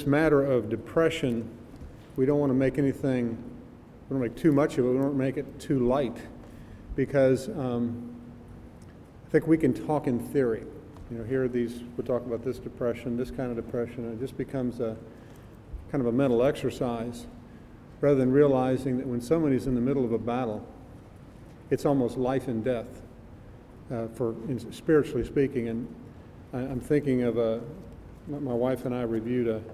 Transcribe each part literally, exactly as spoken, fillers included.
this matter of depression, we don't want to make anything, we don't make too much of it, we don't make it too light, because um, I think we can talk in theory. You know, here are these, we'll talk about this depression, this kind of depression, and it just becomes a kind of a mental exercise, rather than realizing that when somebody's in the middle of a battle, it's almost life and death, uh, for in, spiritually speaking. And I, I'm thinking of a, my wife and I reviewed a,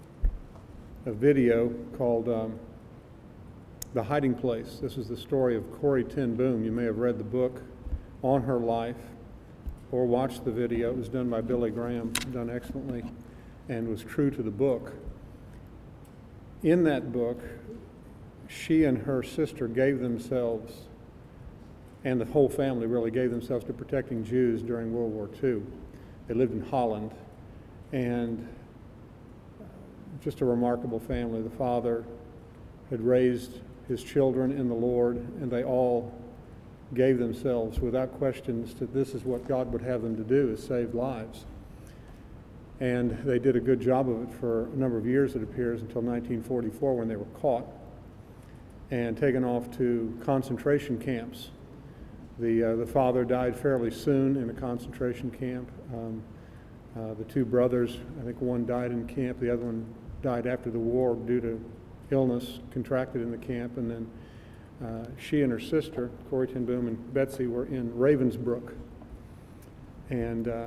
a video called um, The Hiding Place. This is the story of Corrie ten Boom. You may have read the book on her life or watched the video. It was done by Billy Graham, done excellently, and was true to the book. In that book, she and her sister gave themselves, and the whole family really gave themselves to protecting Jews during World War Two. They lived in Holland, and just a remarkable family. The father had raised his children in the Lord, and they all gave themselves without questions to this is what God would have them to do, is save lives. And they did a good job of it for a number of years, it appears, until nineteen forty-four, when they were caught and taken off to concentration camps. The uh, the father died fairly soon in a concentration camp. Um, uh, the two brothers, I think one died in camp, the other one died after the war due to illness contracted in the camp. And then uh, she and her sister, Corrie ten Boom and Betsy, were in Ravensbrück. And uh,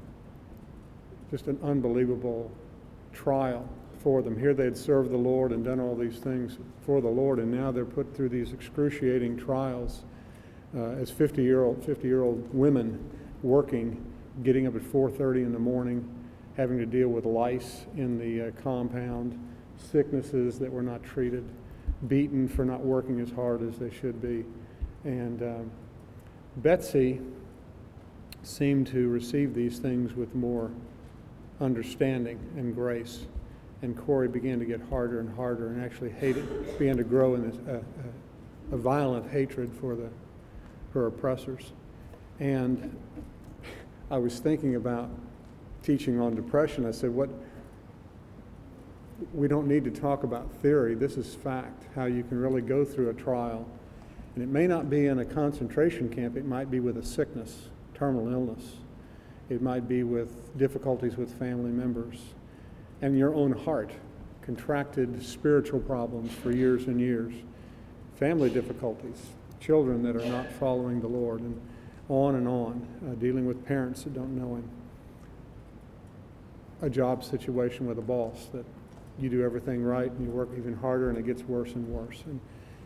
just an unbelievable trial for them. Here they had served the Lord and done all these things for the Lord, and now they're put through these excruciating trials uh, as fifty-year-old fifty-year-old women working, getting up at four thirty in the morning, having to deal with lice in the uh, compound, sicknesses that were not treated, beaten for not working as hard as they should be. And um, Betsy seemed to receive these things with more understanding and grace. And Corrie began to get harder and harder, and actually hated, began to grow in this, uh, uh, a violent hatred for the her oppressors. And I was thinking about teaching on depression. I said, what we don't need to talk about theory. This is fact, how you can really go through a trial. And it may not be in a concentration camp. It might be with a sickness, terminal illness. It might be with difficulties with family members. And your own heart, contracted spiritual problems for years and years. Family difficulties, children that are not following the Lord, and on and on, uh, dealing with parents that don't know Him. A job situation with a boss that you do everything right and you work even harder and it gets worse and worse. And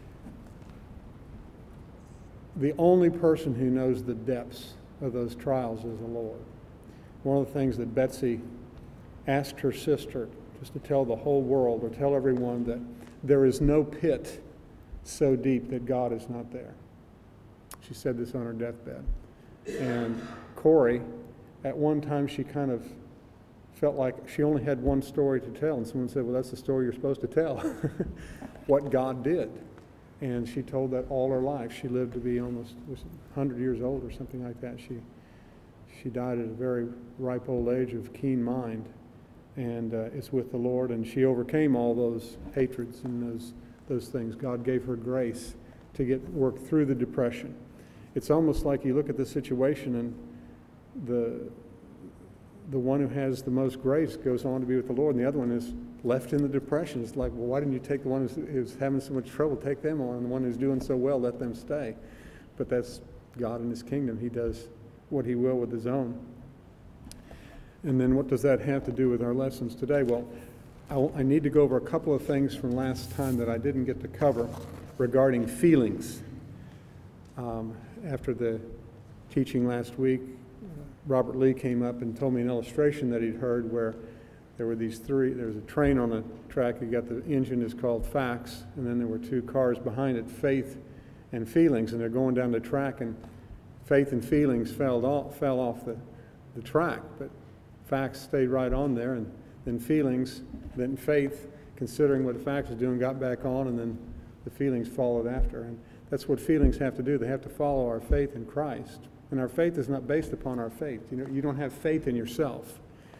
the only person who knows the depths of those trials is the Lord. One of the things that Betsy asked her sister, just to tell the whole world or tell everyone, that there is no pit so deep that God is not there. She said this on her deathbed. And Corrie, at one time she kind of felt like she only had one story to tell, and someone said, well, that's the story you're supposed to tell, what God did. And she told that all her life. She lived to be almost was one hundred years old or something like that. She she died at a very ripe old age of keen mind, and uh, it's with the Lord, and she overcame all those hatreds and those those things. God gave her grace to get work through the depression. It's almost like you look at the situation, and the the one who has the most grace goes on to be with the Lord, and the other one is left in the depression. It's like, well, why didn't you take the one who's, who's having so much trouble, take them on, and the one who's doing so well, let them stay. But that's God and His kingdom. He does what He will with His own. And then what does that have to do with our lessons today? Well, I, I need to go over a couple of things from last time that I didn't get to cover regarding feelings. Um, after the teaching last week, Robert Lee came up and told me an illustration that he'd heard where there were these three, there was a train on a track, you got the engine is called facts, and then there were two cars behind it, faith and feelings, and they're going down the track, and faith and feelings fell off, fell off the, the track, but facts stayed right on there, and then feelings, then faith, considering what the facts was doing, got back on, and then the feelings followed after. And that's what feelings have to do. They have to follow our faith in Christ. And our faith is not based upon our faith. You know, you don't have faith in yourself.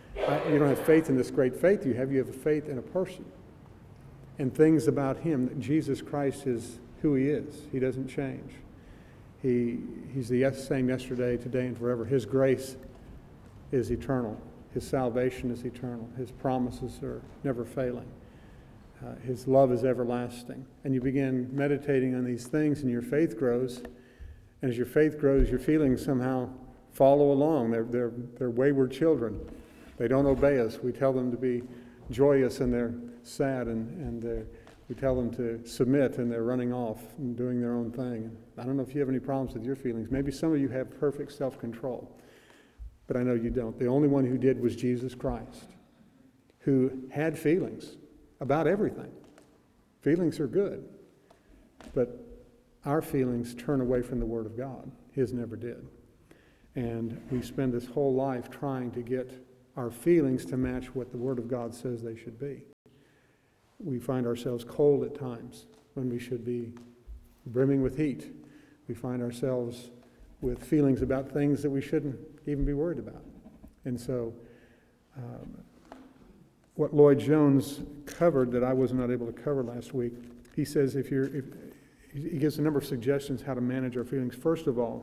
I, you don't have faith in this great faith you have. You have a faith in a person and things about him, that Jesus Christ is who he is. He doesn't change. He, he's the same yesterday, today, and forever. His grace is eternal. His salvation is eternal. His promises are never failing. Uh, his love is everlasting. And you begin meditating on these things, and your faith grows. And as your faith grows, your feelings somehow follow along. They're, they're, they're wayward children. They don't obey us. We tell them to be joyous, and they're sad, and, and they're, we tell them to submit, and they're running off and doing their own thing. I don't know if you have any problems with your feelings. Maybe some of you have perfect self-control, but I know you don't. The only one who did was Jesus Christ, who had feelings about everything. Feelings are good, but our feelings turn away from the Word of God. His never did. And we spend this whole life trying to get our feelings to match what the Word of God says they should be. We find ourselves cold at times when we should be brimming with heat. We find ourselves with feelings about things that we shouldn't even be worried about. And so um, what Lloyd Jones covered that I was not able to cover last week, he says if you're, if, he gives a number of suggestions how to manage our feelings. First of all,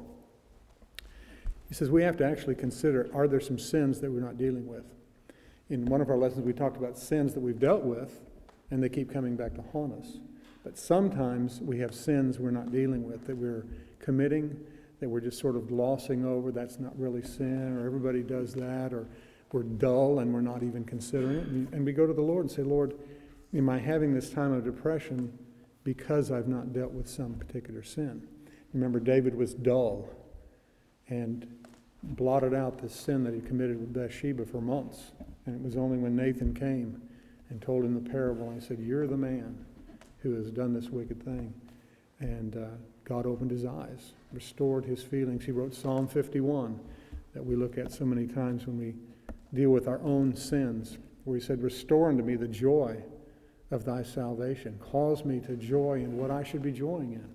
he says we have to actually consider, are there some sins that we're not dealing with? In one of our lessons, we talked about sins that we've dealt with, and they keep coming back to haunt us. But sometimes we have sins we're not dealing with, that we're committing, that we're just sort of glossing over. That's not really sin, or everybody does that, or we're dull and we're not even considering it. And we go to the Lord and say, Lord, am I having this time of depression because I've not dealt with some particular sin? Remember, David was dull and blotted out the sin that he committed with Bathsheba for months. And it was only when Nathan came and told him the parable, and he said, you're the man who has done this wicked thing. And uh, God opened his eyes, restored his feelings. He wrote Psalm fifty-one that we look at so many times when we deal with our own sins, where he said, restore unto me the joy of thy salvation. Cause me to joy in what I should be joying in.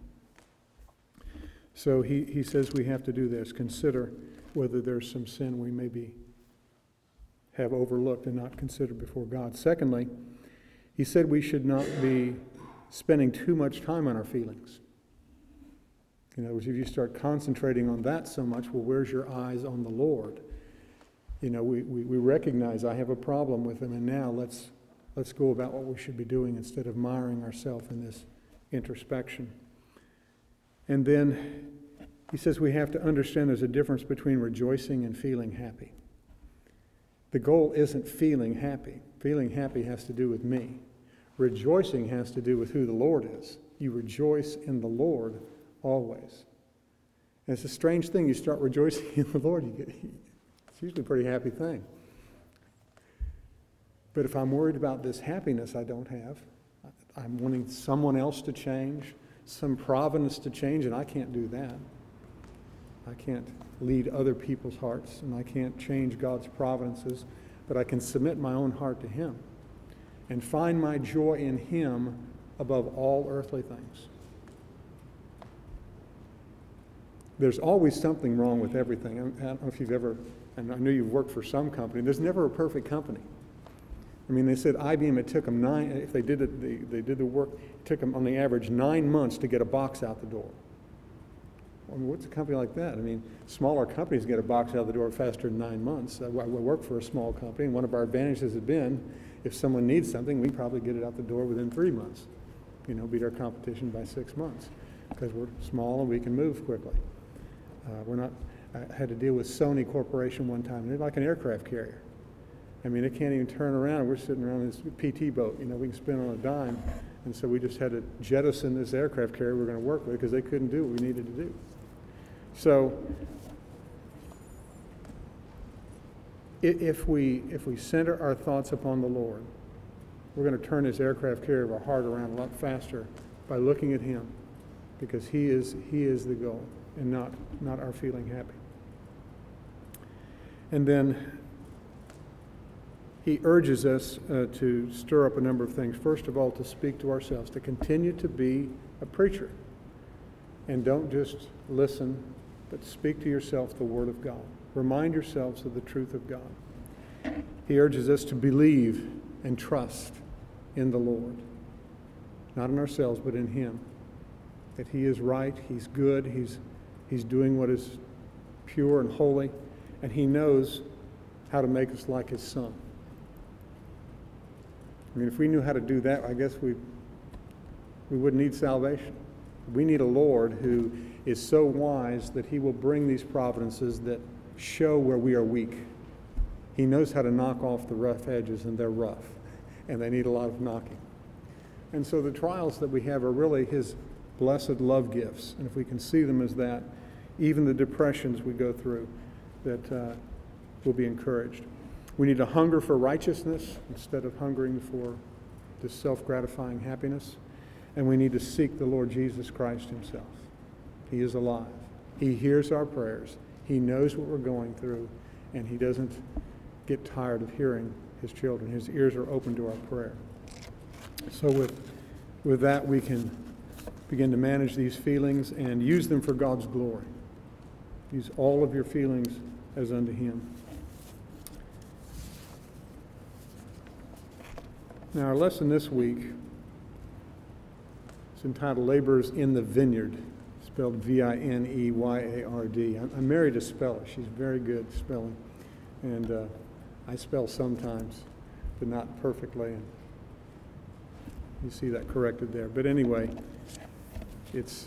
So he, he says we have to do this. Consider whether there's some sin we maybe have overlooked and not considered before God. Secondly, he said we should not be spending too much time on our feelings. In other words, if you start concentrating on that so much, well, where's your eyes on the Lord? You know, we, we, we recognize I have a problem with him, and now let's let's go about what we should be doing instead of miring ourselves in this introspection. And then he says we have to understand there's a difference between rejoicing and feeling happy. The goal isn't feeling happy. Feeling happy has to do with me. Rejoicing has to do with who the Lord is. You rejoice in the Lord always. And it's a strange thing. You start rejoicing in the Lord, you get, it's usually a pretty happy thing. But if I'm worried about this happiness I don't have, I'm wanting someone else to change, some providence to change, and I can't do that. I can't lead other people's hearts, and I can't change God's providences, but I can submit my own heart to him and find my joy in him above all earthly things. There's always something wrong with everything. I don't know if you've ever, and I know you've worked for some company, there's never a perfect company. I mean, they said I B M, it took them nine, if they did it, they, they did the work, it took them on the average nine months to get a box out the door. I mean, what's a company like that? I mean, smaller companies get a box out the door faster than nine months. I, I work for a small company, and one of our advantages has been, if someone needs something, we probably get it out the door within three months. You know, beat our competition by six months, because we're small and we can move quickly. Uh, we're not, I had to deal with Sony Corporation one time. They're like an aircraft carrier. I mean, they can't even turn around. We're sitting around this P T boat, you know, we can spin on a dime. And so we just had to jettison this aircraft carrier we're going to work with because they couldn't do what we needed to do. So if we, if we center our thoughts upon the Lord, we're going to turn this aircraft carrier of our heart around a lot faster by looking at him, because he is, he is the goal and not, not our feeling happy. And then he urges us uh, to stir up a number of things. First of all, to speak to ourselves, to continue to be a preacher. And don't just listen, but speak to yourself the Word of God. Remind yourselves of the truth of God. He urges us to believe and trust in the Lord. Not in ourselves, but in Him. That He is right, He's good, He's, he's doing what is pure and holy, and He knows how to make us like His Son. I mean, if we knew how to do that, I guess we, we wouldn't need salvation. We need a Lord who is so wise that He will bring these providences that show where we are weak. He knows how to knock off the rough edges, and they're rough, and they need a lot of knocking. And so the trials that we have are really His blessed love gifts. And if we can see them as that, even the depressions we go through, that uh, will be encouraged. We need to hunger for righteousness instead of hungering for this self-gratifying happiness. And we need to seek the Lord Jesus Christ Himself. He is alive. He hears our prayers. He knows what we're going through, and He doesn't get tired of hearing His children. His ears are open to our prayer. So with, with that, we can begin to manage these feelings and use them for God's glory. Use all of your feelings as unto Him. Now, our lesson this week is entitled Laborers in the Vineyard, spelled V I N E Y A R D. I'm married to a speller. She's very good at spelling. And uh, I spell sometimes, but not perfectly. And you see that corrected there. But anyway, it's,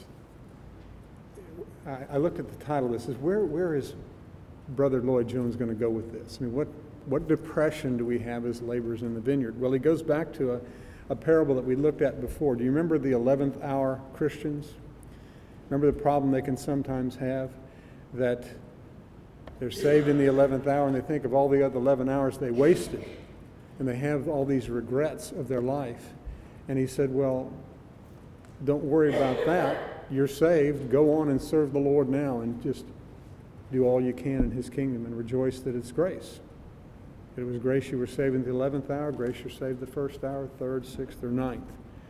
I, I looked at the title of this, is where, where is Brother Lloyd Jones going to go with this? I mean, what, what depression do we have as laborers in the vineyard? Well, he goes back to a, a parable that we looked at before. Do you remember the eleventh hour Christians? Remember the problem they can sometimes have? That they're saved in the eleventh hour and they think of all the other eleven hours they wasted. And they have all these regrets of their life. And he said, well, don't worry about that. You're saved. Go on and serve the Lord now and just do all you can in His kingdom and rejoice that it's grace. It was grace you were saved in the eleventh hour, grace you're saved the first hour, third, sixth, or ninth.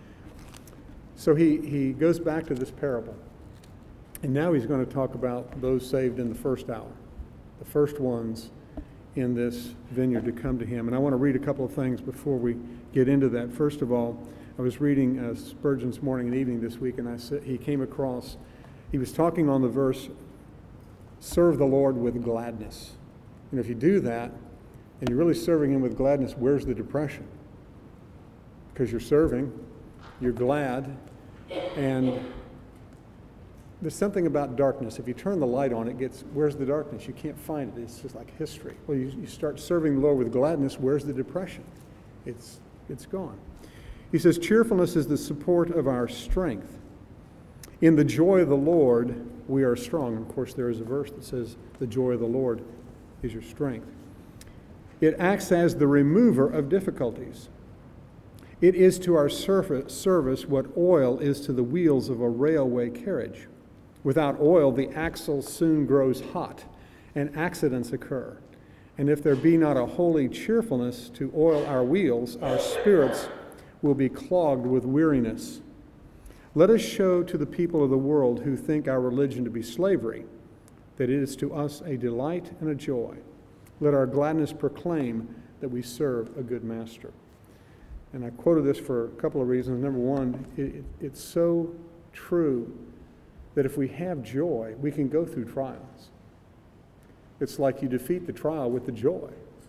So he, he goes back to this parable. And now he's going to talk about those saved in the first hour, the first ones in this vineyard to come to Him. And I want to read a couple of things before we get into that. First of all, I was reading uh, Spurgeon's Morning and Evening this week, and I said he came across, he was talking on the verse, serve the Lord with gladness. And if you do that, and you're really serving Him with gladness, where's the depression? Because you're serving, you're glad, and there's something about darkness. If you turn the light on, it gets, where's the darkness? You can't find it. It's just like history. Well, you, you start serving the Lord with gladness, where's the depression? It's, it's gone. He says, cheerfulness is the support of our strength. In the joy of the Lord, we are strong. And of course, there is a verse that says, the joy of the Lord is your strength. It acts as the remover of difficulties. It is to our service what oil is to the wheels of a railway carriage. Without oil, the axle soon grows hot, and accidents occur. And if there be not a holy cheerfulness to oil our wheels, our spirits will be clogged with weariness. Let us show to the people of the world who think our religion to be slavery that it is to us a delight and a joy. Let our gladness proclaim that we serve a good master. And I quoted this for a couple of reasons. Number one, it, it, it's so true that if we have joy, we can go through trials. It's like you defeat the trial with the joy.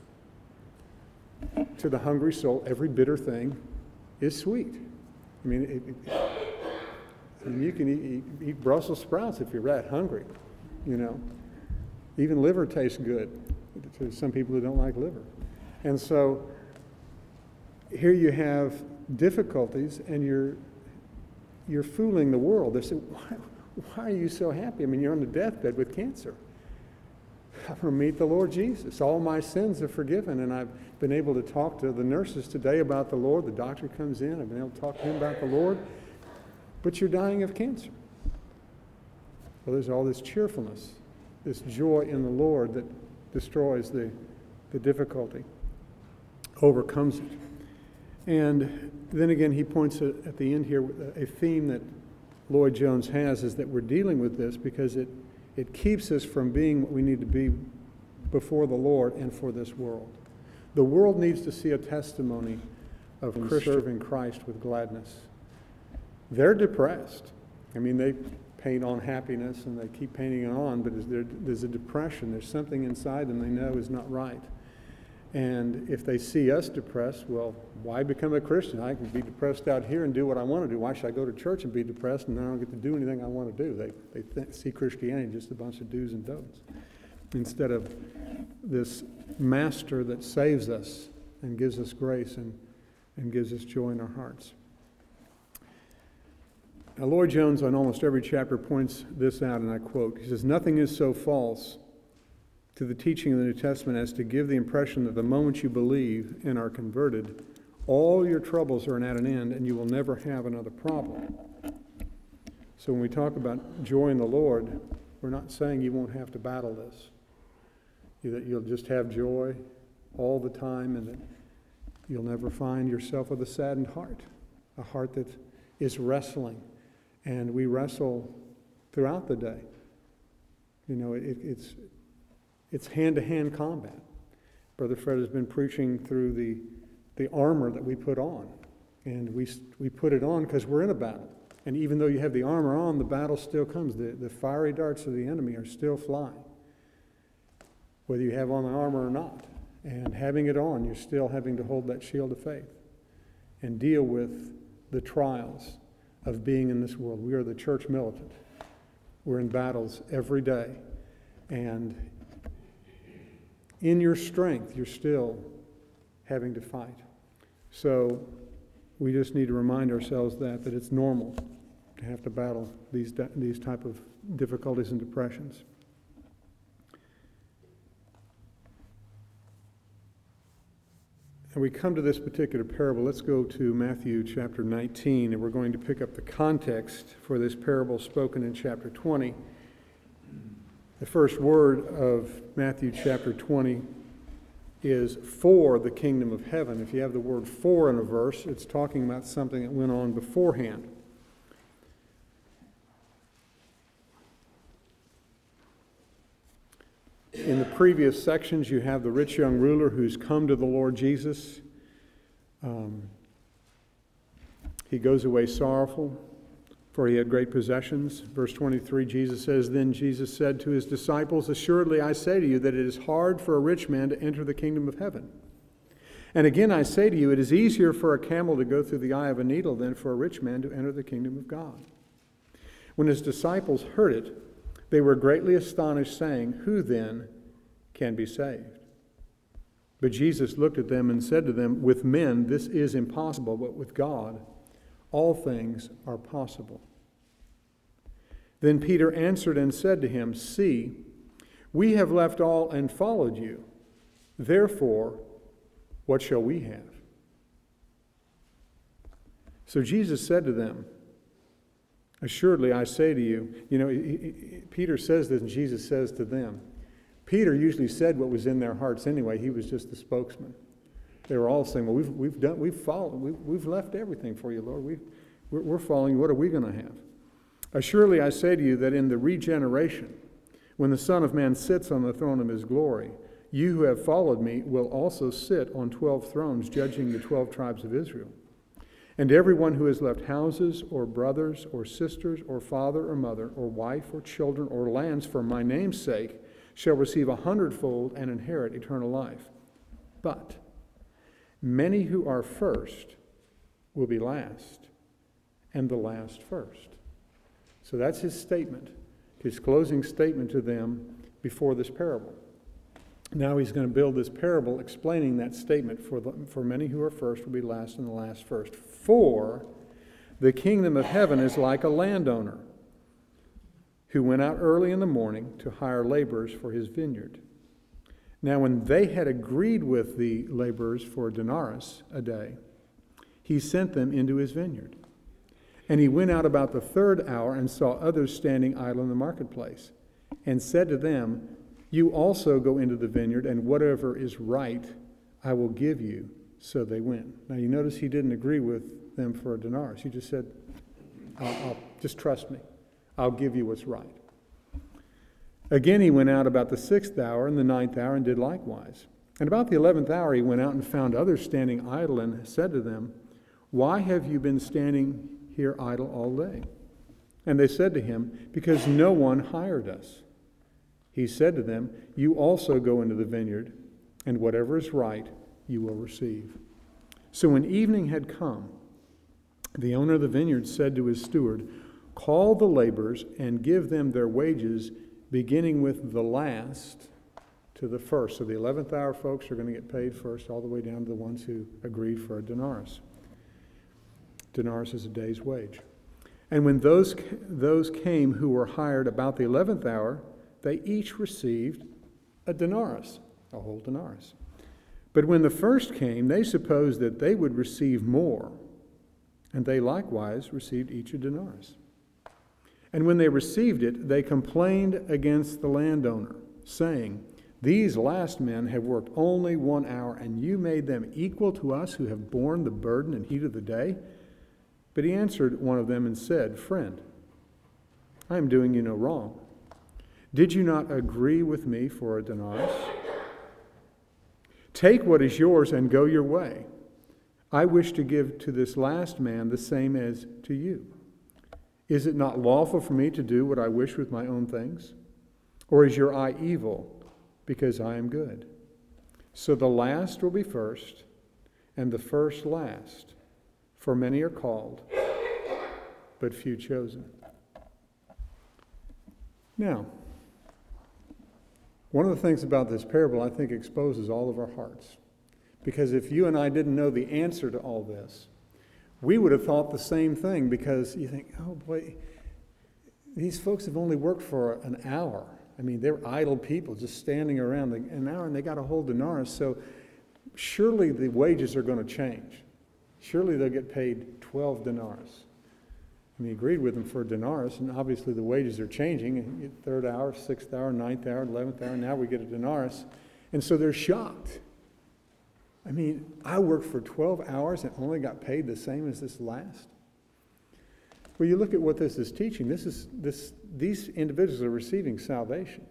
To the hungry soul, every bitter thing is sweet. I mean, it, it, I mean you can eat, eat Brussels sprouts if you're that hungry, you know. Even liver tastes good to some people who don't like liver. And so here you have difficulties, and you're you're fooling the world. They say, why, why are you so happy? I mean, you're on the deathbed with cancer. I'm going to meet the Lord Jesus. All my sins are forgiven, and I've been able to talk to the nurses today about the Lord. The doctor comes in. I've been able to talk to him about the Lord. But you're dying of cancer. Well, there's all this cheerfulness, this joy in the Lord that destroys the, the difficulty, overcomes it. And then again, he points at, at the end here, a theme that Lloyd Jones has is that we're dealing with this because it, it keeps us from being what we need to be before the Lord and for this world. The world needs to see a testimony of serving Christ with gladness. They're depressed. I mean, they paint on happiness and they keep painting it on, but is there, there's a depression. There's something inside them they know is not right. And if they see us depressed, well, why become a Christian? I can be depressed out here and do what I want to do. Why should I go to church and be depressed and then I don't get to do anything I want to do? They, they th- see Christianity just a bunch of do's and don'ts, instead of this master that saves us and gives us grace and, and gives us joy in our hearts. Now, Lloyd Jones on almost every chapter points this out, and I quote, he says, "Nothing is so false to the teaching of the New Testament as to give the impression that the moment you believe and are converted, all your troubles are at an end and you will never have another problem." So when we talk about joy in the Lord, we're not saying you won't have to battle this. That you'll just have joy all the time and that you'll never find yourself with a saddened heart, a heart that is wrestling. And we wrestle throughout the day. You know, it, it's it's hand-to-hand combat. Brother Fred has been preaching through the the armor that we put on. And we we put it on because we're in a battle. And even though you have the armor on, the battle still comes. The, the fiery darts of the enemy are still flying, whether you have on the armor or not. And having it on, you're still having to hold that shield of faith and deal with the trials of being in this world. We are the church militant. We're in battles every day. And in your strength, you're still having to fight. So we just need to remind ourselves that, that it's normal to have to battle these, these type of difficulties and depressions. And we come to this particular parable. Let's go to Matthew chapter nineteen, and we're going to pick up the context for this parable spoken in chapter twenty. The first word of Matthew chapter twenty is "for the kingdom of heaven." If you have the word "for" in a verse, it's talking about something that went on beforehand. In the previous sections, you have the rich young ruler who's come to the Lord Jesus. Um, he goes away sorrowful, for he had great possessions. Verse twenty-three, Jesus says, "Then Jesus said to his disciples, 'Assuredly I say to you that it is hard for a rich man to enter the kingdom of heaven. And again I say to you, it is easier for a camel to go through the eye of a needle than for a rich man to enter the kingdom of God.' When his disciples heard it, they were greatly astonished, saying, 'Who then can be saved?' But Jesus looked at them and said to them, 'With men this is impossible, but with God all things are possible.' Then Peter answered and said to him, 'See, we have left all and followed you. Therefore, what shall we have?' So Jesus said to them, 'Assuredly I say to you,'" you know, he, he, Peter says this and Jesus says to them. Peter usually said what was in their hearts anyway. He was just the spokesman. They were all saying, "Well, we've we've done, we've followed, we've, we've left everything for you, Lord. We've, we're, we're following you. What are we going to have? Assuredly I say to you that in the regeneration, when the Son of Man sits on the throne of his glory, you who have followed me will also sit on twelve thrones, judging the twelve tribes of Israel. And everyone who has left houses or brothers or sisters or father or mother or wife or children or lands for my name's sake shall receive a hundredfold and inherit eternal life. But many who are first will be last, and the last first." So that's his statement, his closing statement to them before this parable. Now he's going to build this parable explaining that statement. For, the, for many who are first will be last, and the last first. "For the kingdom of heaven is like a landowner who went out early in the morning to hire laborers for his vineyard. Now when they had agreed with the laborers for a denarius a day, he sent them into his vineyard. And he went out about the third hour and saw others standing idle in the marketplace, and said to them, 'You also go into the vineyard, and whatever is right I will give you.' So they went." Now you notice he didn't agree with them for a denarius. He just said, I'll, I'll, just trust me. I'll give you what's right. Again he went out about the sixth hour and the ninth hour and did likewise. And about the eleventh hour he went out and found others standing idle and said to them, Why have you been standing here idle all day? And they said to him, Because no one hired us. He said to them, You also go into the vineyard, and whatever is right you will receive. So when evening had come, the owner of the vineyard said to his steward, Call the laborers and give them their wages, beginning with the last to the first. So the eleventh hour folks are going to get paid first, all the way down to the ones who agreed for a denarius. Denarius is a day's wage. And when those, those came who were hired about the eleventh hour, they each received a denarius, a whole denarius. But when the first came, they supposed that they would receive more, and they likewise received each a denarius. And when they received it, they complained against the landowner, saying, These last men have worked only one hour, and you made them equal to us who have borne the burden and heat of the day? But he answered one of them and said, Friend, I am doing you no wrong. Did you not agree with me for a denarius? Take what is yours and go your way. I wish to give to this last man the same as to you. Is it not lawful for me to do what I wish with my own things? Or is your eye evil because I am good? So the last will be first, and the first last. For many are called, but few chosen. Now, one of the things about this parable I think exposes all of our hearts. Because if you and I didn't know the answer to all this, we would have thought the same thing, because you think, oh boy, these folks have only worked for an hour. I mean, they're idle people just standing around an hour, and they got a whole denarius, so surely the wages are going to change. Surely they'll get paid twelve denarius. And he agreed with them for a denarius, and obviously the wages are changing. Third hour, sixth hour, ninth hour, eleventh hour, now we get a denarius. And so they're shocked. I mean, I worked for twelve hours and only got paid the same as this last? Well, you look at what this is teaching. This is this. These individuals are receiving salvation.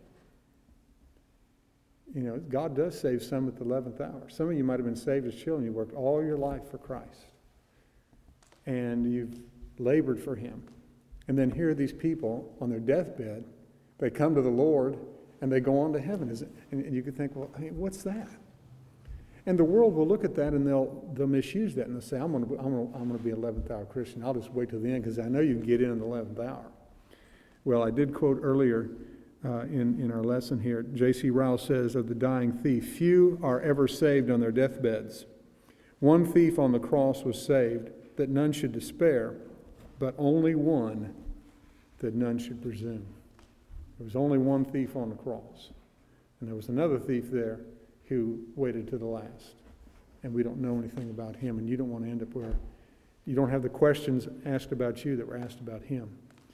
You know, God does save some at the eleventh hour. Some of you might have been saved as children. You worked all your life for Christ. And you've labored for him. And then here are these people on their deathbed. They come to the Lord and they go on to heaven. Is it, and you could think, well, I mean, what's that? And the world will look at that and they'll they'll misuse that, and they'll say, I'm going to I'm going to, I'm going to be an eleventh hour Christian. I'll just wait till the end because I know you can get in in the eleventh hour. Well, I did quote earlier uh, in, in our lesson here, J C Ryle says of the dying thief, few are ever saved on their deathbeds. One thief on the cross was saved, that none should despair, but only one, that none should presume. There was only one thief on the cross. And there was another thief there who waited to the last. And we don't know anything about him, and you don't want to end up where you don't have the questions asked about you that were asked about him.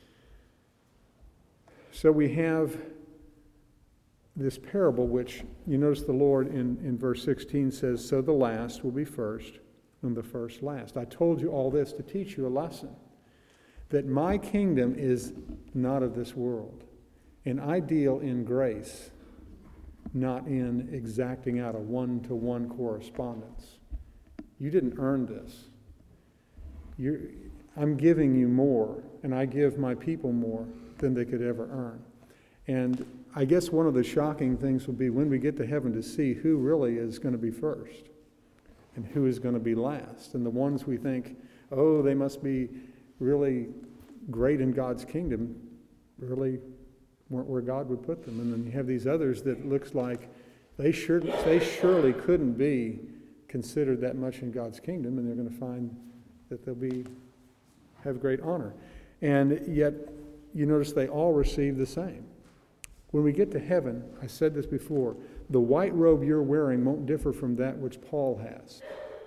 So we have this parable, which you notice the Lord in, in verse sixteen says, so the last will be first, and the first last. I told you all this to teach you a lesson, that my kingdom is not of this world, and I deal in grace, not in exacting out a one-to-one correspondence. You didn't earn this. You're, I'm giving you more, and I give my people more than they could ever earn. And I guess one of the shocking things will be when we get to heaven to see who really is going to be first and who is going to be last. And the ones we think, oh, they must be really great in God's kingdom, really weren't where God would put them. And then you have these others that looks like they sure they surely couldn't be considered that much in God's kingdom, and they're going to find that they'll be have great honor. And yet, you notice they all receive the same. When we get to heaven, I said this before, the white robe you're wearing won't differ from that which Paul has.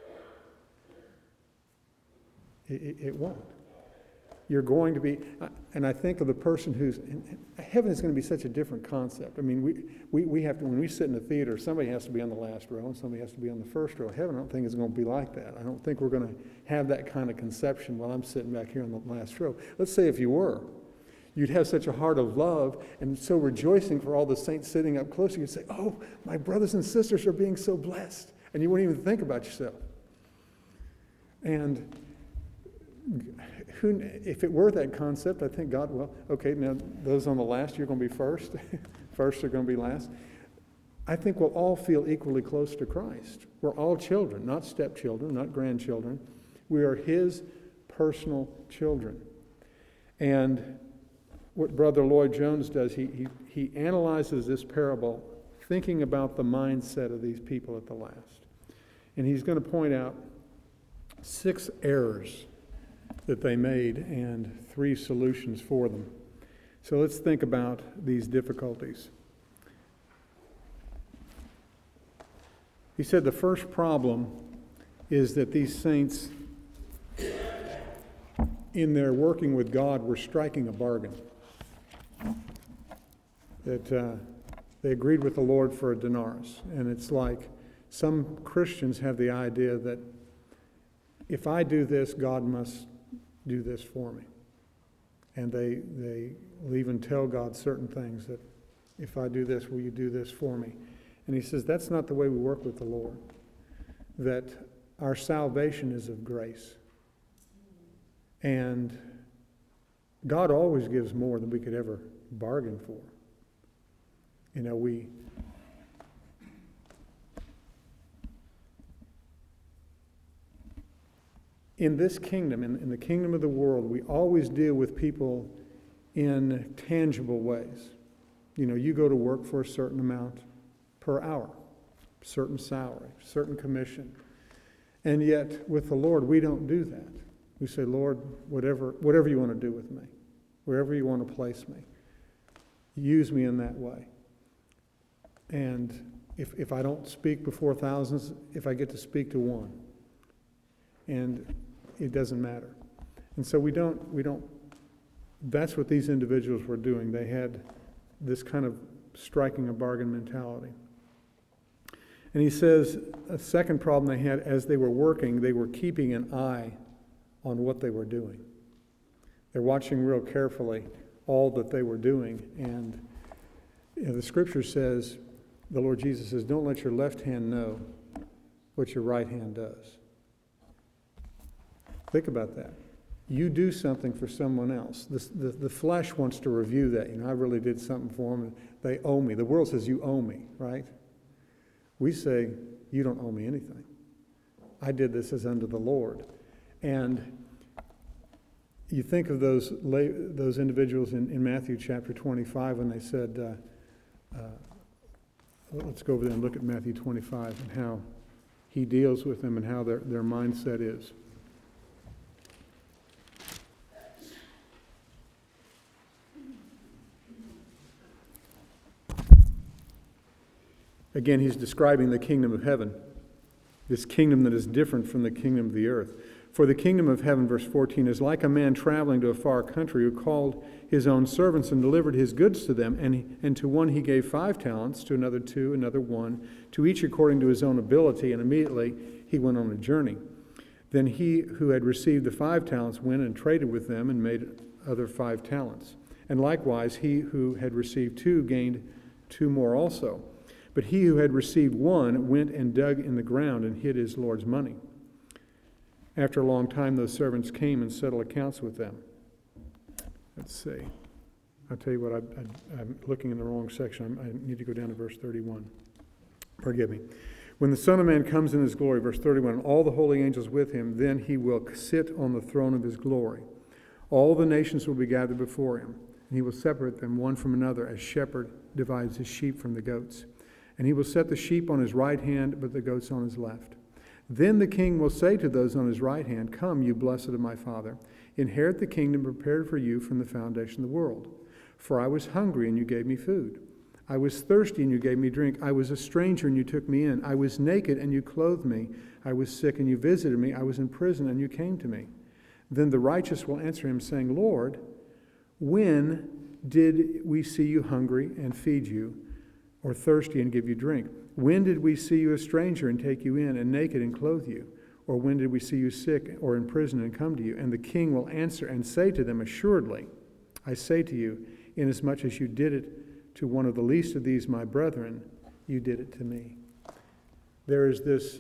It, it, it won't. You're going to be, and I think of the person who's, heaven is going to be such a different concept. I mean, we, we, we have to, when we sit in the theater, somebody has to be on the last row and somebody has to be on the first row. Heaven, I don't think is going to be like that. I don't think we're going to have that kind of conception while I'm sitting back here on the last row. Let's say if you were, You'd have such a heart of love and so rejoicing for all the saints sitting up close. You'd say, oh, my brothers and sisters are being so blessed. And you wouldn't even think about yourself. And who, if it were that concept, I think God, well, okay, now those on the last, you're going to be first. First are going to be last. I think we'll all feel equally close to Christ. We're all children, not stepchildren, not grandchildren. We are his personal children. And what Brother Lloyd Jones does, he, he, he analyzes this parable thinking about the mindset of these people at the last. And he's going to point out six errors that they made and three solutions for them. So let's think about these difficulties. He said the first problem is that these saints, in their working with God, were striking a bargain. That uh, they agreed with the Lord for a denarius. And it's like some Christians have the idea that if I do this, God must do this for me. And they, they will even tell God certain things, that if I do this, will you do this for me? And he says that's not the way we work with the Lord. That our salvation is of grace. And God always gives more than we could ever bargain for. You know, we in this kingdom, in, in the kingdom of the world, we always deal with people in tangible ways. You know, you go to work for a certain amount per hour, certain salary, certain commission. And yet, with the Lord, we don't do that. We say, Lord, whatever, whatever you want to do with me, wherever you want to place me, use me in that way. And if, if I don't speak before thousands, if I get to speak to one, and it doesn't matter. And so we don't, we don't, that's what these individuals were doing. They had this kind of striking a bargain mentality. And he says a second problem they had, as they were working, they were keeping an eye on what they were doing. They're watching real carefully all that they were doing. And you know, the scripture says, the Lord Jesus says, don't let your left hand know what your right hand does. Think about that. You do something for someone else. The, the, the flesh wants to review that. You know, I really did something for them, and they owe me. The world says, you owe me, right? We say, you don't owe me anything. I did this as unto the Lord. And you think of those those individuals in, in Matthew chapter twenty-five when they said, uh, uh, let's go over there and look at Matthew twenty-five and how he deals with them and how their, their mindset is. Again, he's describing the kingdom of heaven, this kingdom that is different from the kingdom of the earth. For the kingdom of heaven, verse fourteen, is like a man traveling to a far country who called his own servants and delivered his goods to them. And, he, and to one he gave five talents, to another two, another one, to each according to his own ability. And immediately he went on a journey. Then he who had received the five talents went and traded with them and made other five talents. And likewise he who had received two gained two more also. But he who had received one went and dug in the ground and hid his Lord's money. After a long time, those servants came and settled accounts with them. Let's see. I'll tell you what, I, I, I'm looking in the wrong section. I need to go down to verse thirty-one. Forgive me. When the Son of Man comes in his glory, verse thirty-one, and all the holy angels with him, then he will sit on the throne of his glory. All the nations will be gathered before him, and he will separate them one from another, as shepherd divides his sheep from the goats. And he will set the sheep on his right hand, but the goats on his left. Then the king will say to those on his right hand, come, you blessed of my Father, inherit the kingdom prepared for you from the foundation of the world. For I was hungry, and you gave me food. I was thirsty, and you gave me drink. I was a stranger, and you took me in. I was naked, and you clothed me. I was sick, and you visited me. I was in prison, and you came to me. Then the righteous will answer him, saying, Lord, when did we see you hungry and feed you, or thirsty and give you drink? When did we see you a stranger and take you in, and naked and clothe you? Or when did we see you sick or in prison and come to you? And the king will answer and say to them, assuredly, I say to you, inasmuch as you did it to one of the least of these my brethren, you did it to me. There is this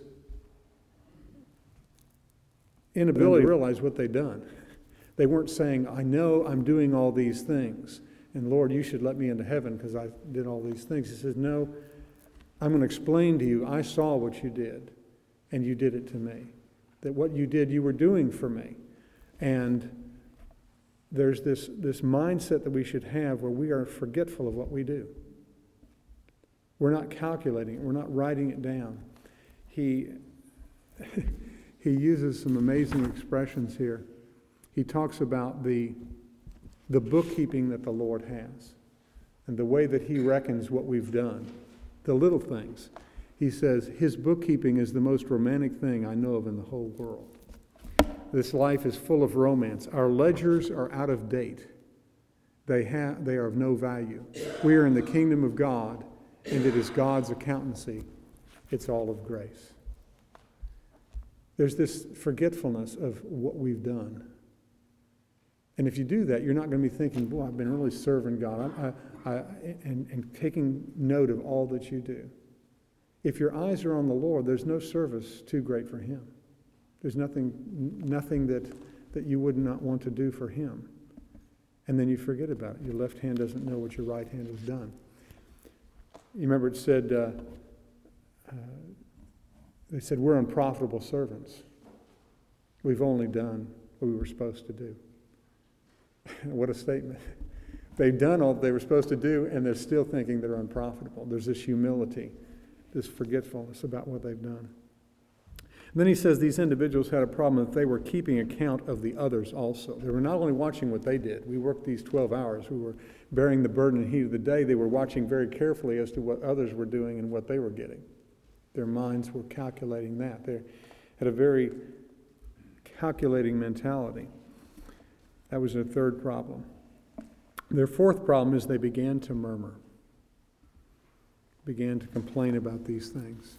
inability to realize what they'd done. They weren't saying, I know I'm doing all these things, and Lord, you should let me into heaven because I did all these things. He says, no, I'm going to explain to you, I saw what you did, and you did it to me. That what you did, you were doing for me. And there's this, this mindset that we should have where we are forgetful of what we do. We're not calculating it. We're not writing it down. He, he uses some amazing expressions here. He talks about the, the bookkeeping that the Lord has and the way that he reckons what we've done, the little things. He says, his bookkeeping is the most romantic thing I know of in the whole world. This life is full of romance. Our ledgers are out of date. They, have, they are of no value. We are in the kingdom of God, and it is God's accountancy. It's all of grace. There's this forgetfulness of what we've done. And if you do that, you're not going to be thinking, boy, I've been really serving God, I, I, I, and, and taking note of all that you do. If your eyes are on the Lord, there's no service too great for him. There's nothing nothing that, that you would not want to do for him. And then you forget about it. Your left hand doesn't know what your right hand has done. You remember it said, uh, uh, they said, we're unprofitable servants. We've only done what we were supposed to do. What a statement. They've done all they were supposed to do, and they're still thinking they're unprofitable. There's this humility, this forgetfulness about what they've done. And then he says these individuals had a problem that they were keeping account of the others also. They were not only watching what they did. We worked these twelve hours. We were bearing the burden and heat of the day. They were watching very carefully as to what others were doing and what they were getting. Their minds were calculating that. They had a very calculating mentality. That was their third problem. Their fourth problem is they began to murmur, began to complain about these things.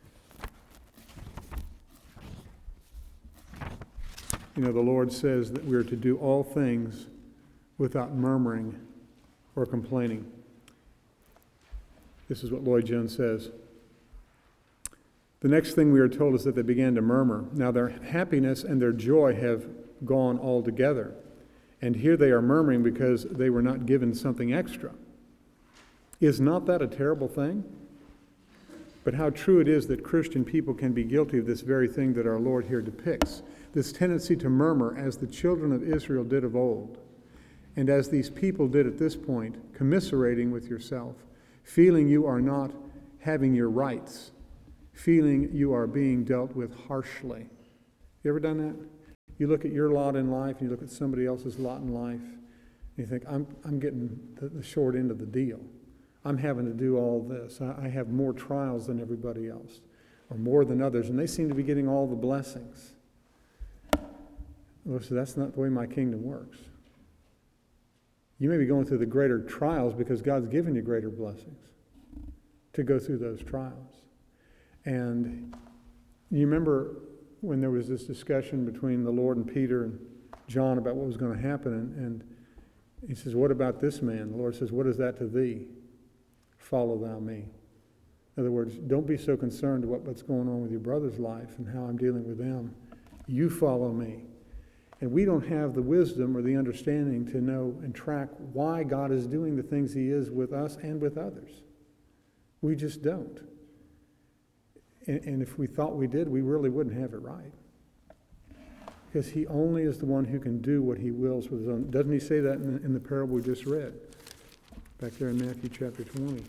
You know, the Lord says that we're to do all things without murmuring or complaining. This is what Lloyd Jones says. The next thing we are told is that they began to murmur. Now their happiness and their joy have gone altogether. And here they are murmuring because they were not given something extra. Is not that a terrible thing? But how true it is that Christian people can be guilty of this very thing that our Lord here depicts. This tendency to murmur as the children of Israel did of old. And as these people did at this point, commiserating with yourself, feeling you are not having your rights, feeling you are being dealt with harshly. You ever done that? You look at your lot in life, and you look at somebody else's lot in life, and you think, I'm, I'm getting the, the short end of the deal. I'm having to do all this. I, I have more trials than everybody else, or more than others, and they seem to be getting all the blessings. Well, so that's not the way my kingdom works. You may be going through the greater trials because God's given you greater blessings to go through those trials. And you remember when there was this discussion between the Lord and Peter and John about what was going to happen, and, and he says, what about this man? The Lord says, what is that to thee? Follow thou me. In other words, don't be so concerned about what's going on with your brother's life and how I'm dealing with them. You follow me. And we don't have the wisdom or the understanding to know and track why God is doing the things he is with us and with others. We just don't. And, and if we thought we did, we really wouldn't have it right. Because he only is the one who can do what he wills with his own. Doesn't he say that in the, in the parable we just read? Back there in Matthew chapter twenty.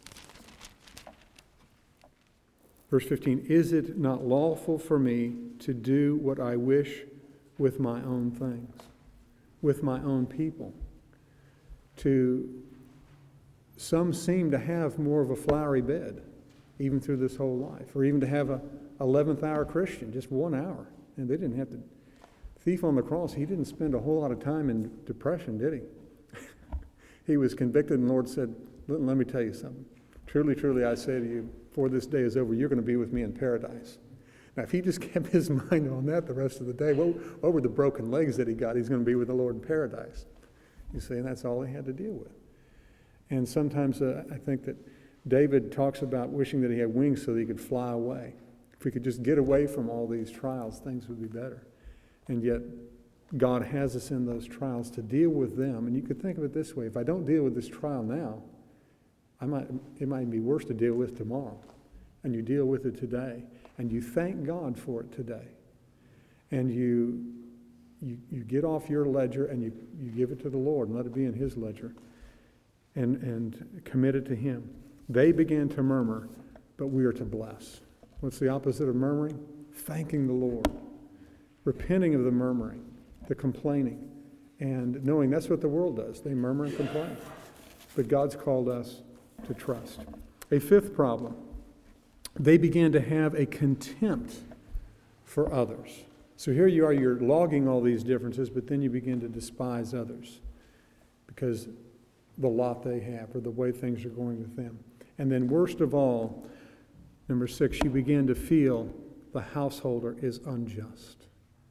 Verse fifteen, is it not lawful for me to do what I wish with my own things, with my own people? To some seem to have more of a flowery bed, even through this whole life, or even to have a eleventh hour Christian, just one hour. And they didn't have to. Thief on the cross, he didn't spend a whole lot of time in depression, did he? He was convicted, and the Lord said, let, let me tell you something. Truly, truly, I say to you, before this day is over, you're going to be with me in paradise. Now, if he just kept his mind on that the rest of the day, what, what were the broken legs that he got? He's going to be with the Lord in paradise. You see, and that's all he had to deal with. And sometimes uh, I think that David talks about wishing that he had wings so that he could fly away. If we could just get away from all these trials, things would be better. And yet, God has us in those trials to deal with them. And you could think of it this way: if I don't deal with this trial now, I might, it might be worse to deal with tomorrow. And you deal with it today. And you thank God for it today. And you, you, you get off your ledger and you, you give it to the Lord and let it be in his ledger. And, and commit it to him. They began to murmur, but we are to bless. What's the opposite of murmuring? Thanking the Lord. Repenting of the murmuring, the complaining, and knowing that's what the world does. They murmur and complain. But God's called us to trust. A fifth problem. They began to have a contempt for others. So here you are, you're logging all these differences, but then you begin to despise others because the lot they have or the way things are going with them. And then worst of all, number six, you begin to feel the householder is unjust.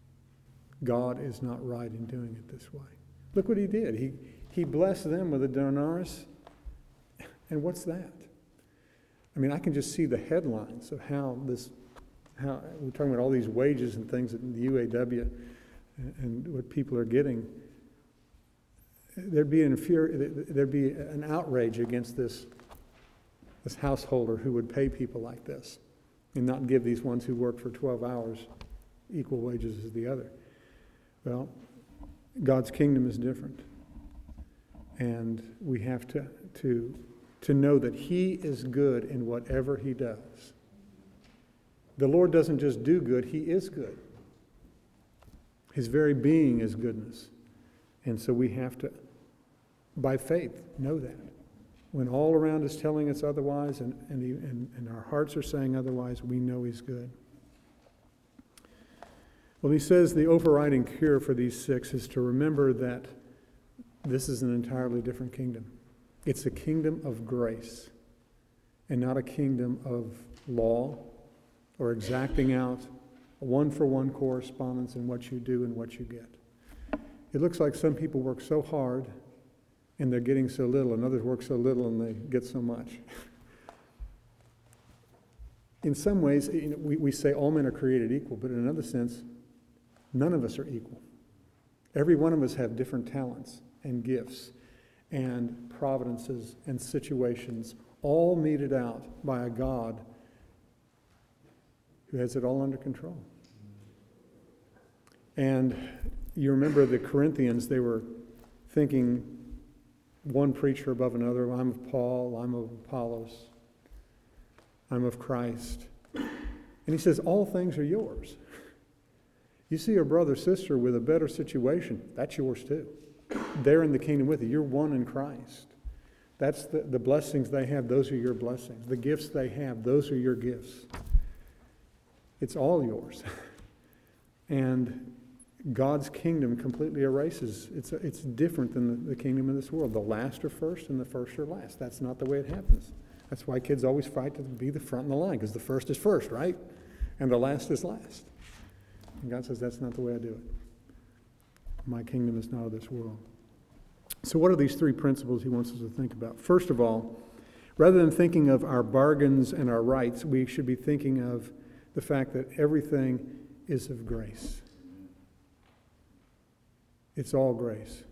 God is not right in doing it this way. Look what he did. He, he blessed them with a denarius. And what's that? I mean, I can just see the headlines of how this, how we're talking about all these wages and things in the U A W and, and what people are getting. There'd be an infuri- there'd be an outrage against this, this householder who would pay people like this and not give these ones who work for twelve hours equal wages as the other. Well, God's kingdom is different. And we have to, to, to know that he is good in whatever he does. The Lord doesn't just do good, he is good. His very being is goodness. And so we have to, by faith, know that. When all around is telling us otherwise and, and, he, and, and our hearts are saying otherwise, we know he's good. Well, he says the overriding cure for these six is to remember that this is an entirely different kingdom. It's a kingdom of grace and not a kingdom of law or exacting out one-for-one correspondence in what you do and what you get. It looks like some people work so hard and they're getting so little, and others work so little and they get so much. In some ways, you know, we, we say all men are created equal, but in another sense, none of us are equal. Every one of us have different talents and gifts and providences and situations, all meted out by a God who has it all under control. And you remember the Corinthians, they were thinking one preacher above another. I'm of Paul, I'm of Apollos, I'm of Christ. And he says, all things are yours. You see a brother or sister with a better situation, that's yours too. They're in the kingdom with you. You're one in Christ. That's the, the blessings they have, those are your blessings. The gifts they have, those are your gifts. It's all yours. And God's kingdom completely erases. It's, it's different than the, the kingdom of this world. The last are first and the first are last. That's not the way it happens. That's why kids always fight to be the front in the line, because the first is first, right? And the last is last. And God says, that's not the way I do it. My kingdom is not of this world. So what are these three principles he wants us to think about? First of all, rather than thinking of our bargains and our rights, we should be thinking of the fact that everything is of grace. It's all grace.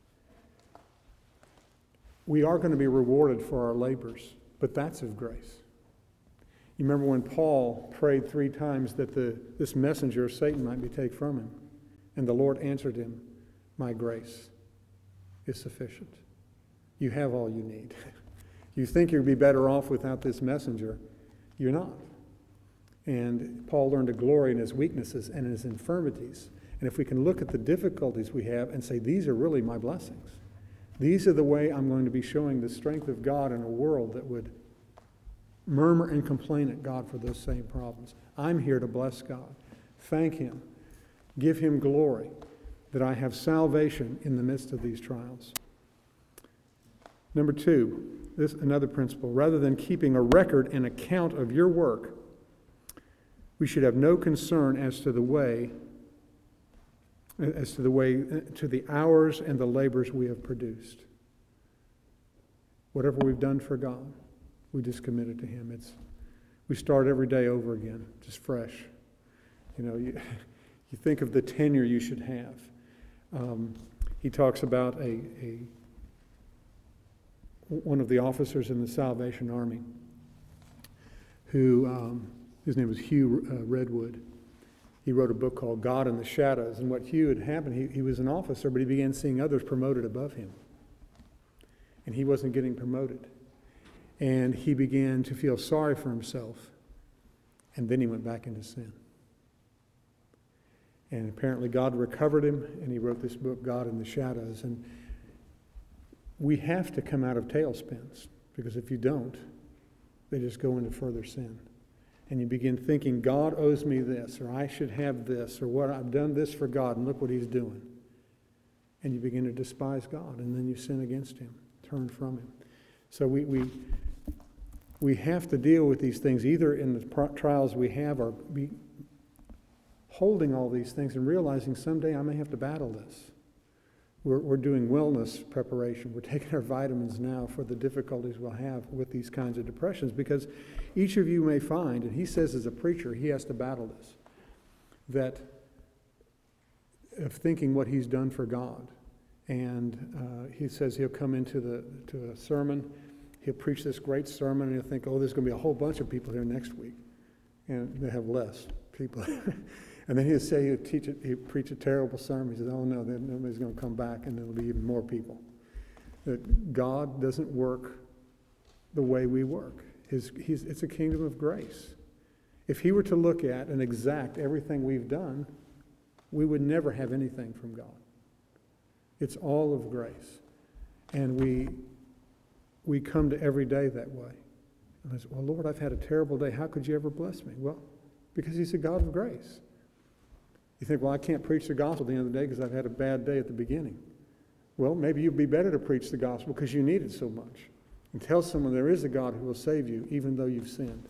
We are going to be rewarded for our labors, but that's of grace. You remember when Paul prayed three times that the, this messenger of Satan might be taken from him, and the Lord answered him, my grace is sufficient. You have all you need. You think you'd be better off without this messenger. You're not. And Paul learned to glory in his weaknesses and in his infirmities. And if we can look at the difficulties we have and say, these are really my blessings. These are the way I'm going to be showing the strength of God in a world that would murmur and complain at God for those same problems. I'm here to bless God. Thank him. Give him glory that I have salvation in the midst of these trials. Number two, this another principle. Rather than keeping a record and account of your work, we should have no concern as to the way as to the way, to the hours and the labors we have produced. Whatever we've done for God, we just commit it to Him. It's, we start every day over again, just fresh. You know, you, you think of the tenure you should have. Um, he talks about a, a one of the officers in the Salvation Army who, um, his name was Hugh uh, Redwood. He wrote a book called God in the Shadows. And what Hugh had happened, he, he was an officer, but he began seeing others promoted above him. And he wasn't getting promoted. And he began to feel sorry for himself. And then he went back into sin. And apparently God recovered him, and he wrote this book, God in the Shadows. And we have to come out of tailspins, because if you don't, they just go into further sin. And you begin thinking, God owes me this, or I should have this, or what I've done this for God, and look what He's doing. And you begin to despise God, and then you sin against Him, turn from Him. So we we we have to deal with these things, either in the trials we have, or be holding all these things and realizing someday I may have to battle this. We're, we're doing wellness preparation. We're taking our vitamins now for the difficulties we'll have with these kinds of depressions, because each of you may find, and he says as a preacher, he has to battle this, that of thinking what he's done for God. And uh, he says he'll come into the to a sermon, he'll preach this great sermon, and he'll think, oh, there's going to be a whole bunch of people here next week. And they have less people. And then he'll say he'll teach it, he'll preach a terrible sermon. He says, oh no, then nobody's going to come back, and there'll be even more people. That God doesn't work the way we work. His, he's, it's a kingdom of grace. If He were to look at and exact everything we've done, we would never have anything from God. It's all of grace. And we we come to every day that way. And I say, well, Lord, I've had a terrible day. How could you ever bless me? Well, because He's a God of grace. You think, well, I can't preach the gospel at the end of the day because I've had a bad day at the beginning. Well, maybe you'd be better to preach the gospel because you need it so much. And tell someone there is a God who will save you even though you've sinned.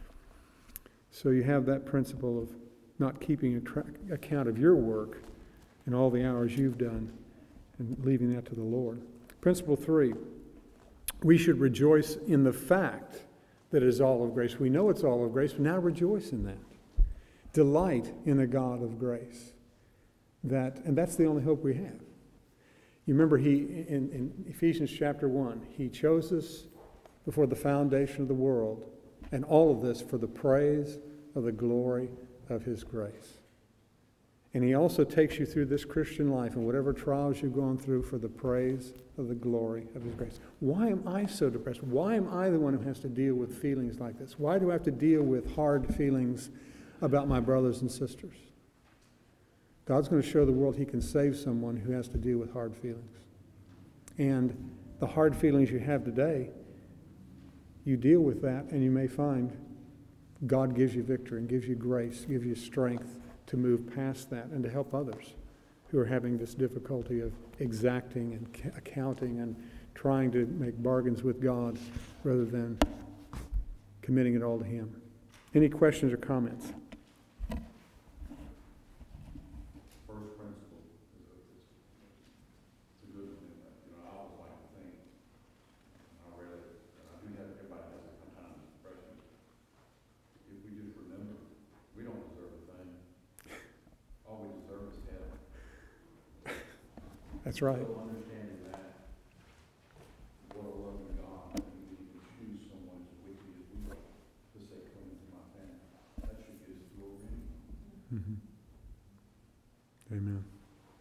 So you have that principle of not keeping a track, account of your work and all the hours you've done and leaving that to the Lord. Principle three, we should rejoice in the fact that it is all of grace. We know it's all of grace, but now rejoice in that. Delight in a God of grace. That, and that's the only hope we have. You remember he in, in Ephesians chapter one, He chose us before the foundation of the world, and all of this for the praise of the glory of His grace. And He also takes you through this Christian life and whatever trials you've gone through for the praise of the glory of His grace. Why am I so depressed? Why am I the one who has to deal with feelings like this? Why do I have to deal with hard feelings about my brothers and sisters? God's going to show the world He can save someone who has to deal with hard feelings. And the hard feelings you have today, you deal with that, and you may find God gives you victory and gives you grace, gives you strength to move past that and to help others who are having this difficulty of exacting and accounting and trying to make bargains with God rather than committing it all to Him. Any questions or comments? First principle is a, it's a good one. You know, I always like to think, and I read it, and I do have, everybody has it sometimes, depression. If we just remember, we don't deserve a thing. All we deserve is heaven. That's right. So understanding that, what a loving God, and we can choose someone as wicked as we are to say, come into my family. That should get us through already. Mm-hmm. Amen.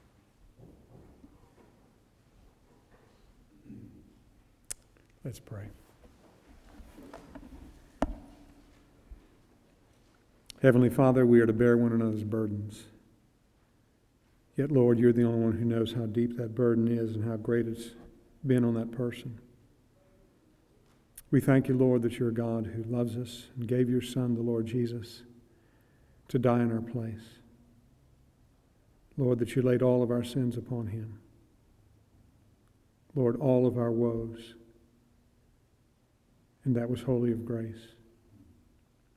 Let's pray. Heavenly Father, we are to bear one another's burdens. Yet, Lord, You're the only one who knows how deep that burden is and how great it's been on that person. We thank You, Lord, that You're a God who loves us and gave Your Son, the Lord Jesus, to die in our place. Lord, that You laid all of our sins upon Him. Lord, all of our woes. And that was wholly of grace.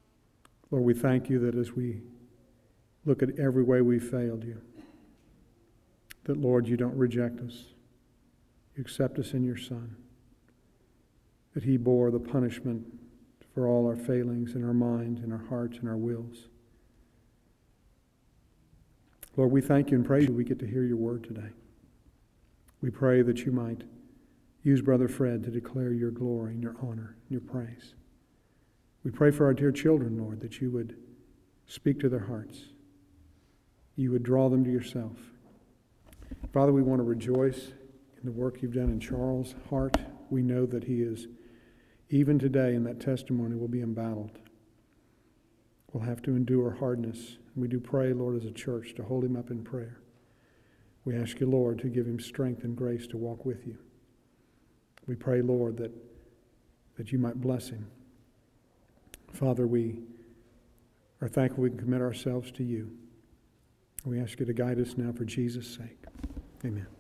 Lord, we thank You that as we look at every way we failed You, that, Lord, you don't reject us. You accept us in your Son, that he bore the punishment for all our failings in our minds, in our hearts, and our wills. Lord, we thank you and praise you we get to hear your word today. We pray that you might use Brother Fred to declare your glory and your honor and your praise. We pray for our dear children, Lord, that you would speak to their hearts. You would draw them to yourself. Father, we want to rejoice in the work you've done in Charles' heart. We know that he is, even today in that testimony, will be embattled. We'll have to endure hardness. And we do pray, Lord, as a church, to hold him up in prayer. We ask you, Lord, to give him strength and grace to walk with you. We pray, Lord, that, that you might bless him. Father, we are thankful we can commit ourselves to you. We ask you to guide us now for Jesus' sake. Amen.